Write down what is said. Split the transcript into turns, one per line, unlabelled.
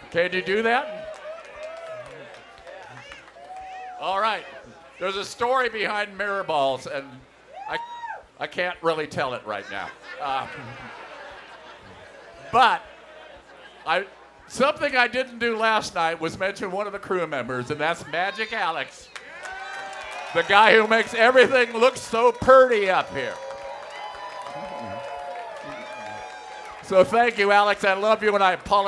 Can you do that? All right. There's a story behind mirror balls, and I can't really tell it right now. But something I didn't do last night was mention one of the crew members, and that's Magic Alex, the guy who makes everything look so pretty up here. So thank you, Alex. I love you, and I apologize.